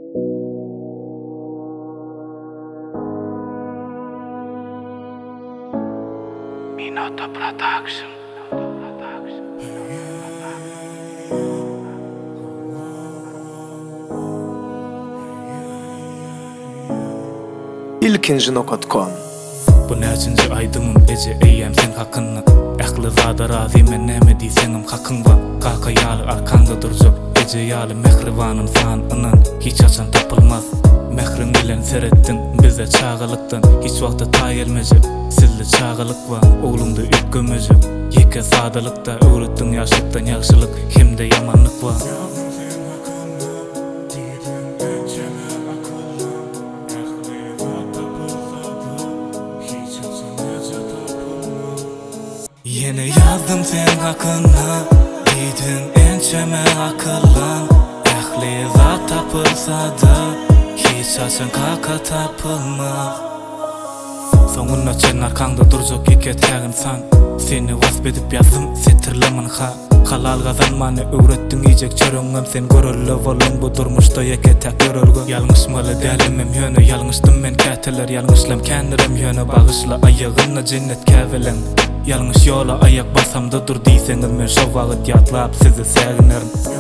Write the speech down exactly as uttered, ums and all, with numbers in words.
Minota Production. ilkinji nokta com. Bu näçinji aydymym eje eýem sen hakyny. Ähli zada razy men näme diýseňim hakyň bar. Kaka ýaly arkanda durjak eje ýaly mehribanyn sanynyň hiç açan tapylmaz. Mehrin bilen seretdin bize çağılykdan hiç wagtda taýylmagy. Sizde çağılık bar, oglumda ütgömejek. Ýeke sadalykda öwretdiň ýaşlykdan ýagşylyk hemde ýamanlyk bar. Yine yazdım sen hakkında, giydin ençeme akıllan. Ähli zat tapılsa da hiç açan kaka tapılmaz. Soňuna çen arkanda durjak ýeke tägin san. Seni wasp edip ýazdım setirlemin ha. Halal gazanmany öwretdiň ýejek çöreňem sen görelle bolan bu durmuşda ýeke täk görelge. Ýalňyşmaly dälimem ýöne ýalňyşdym men käteler ýalňyşlam kendirem ýöne bagyşla aýagyna cennet kävelen. Ýalňyş ýola aýak basamda dur diýseňiz men şo wagt ýatlap sizi säginerim.